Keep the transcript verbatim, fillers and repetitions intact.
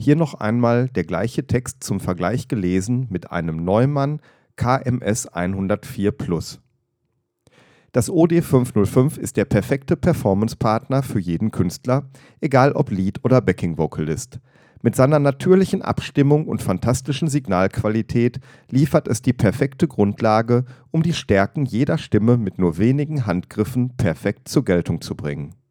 Hier noch einmal der gleiche Text zum Vergleich gelesen mit einem Neumann K M S hundertvier Plus. Das O D fünf null fünf ist der perfekte Performance-Partner für jeden Künstler, egal ob Lead- oder Backing-Vocalist. Mit seiner natürlichen Abstimmung und fantastischen Signalqualität liefert es die perfekte Grundlage, um die Stärken jeder Stimme mit nur wenigen Handgriffen perfekt zur Geltung zu bringen.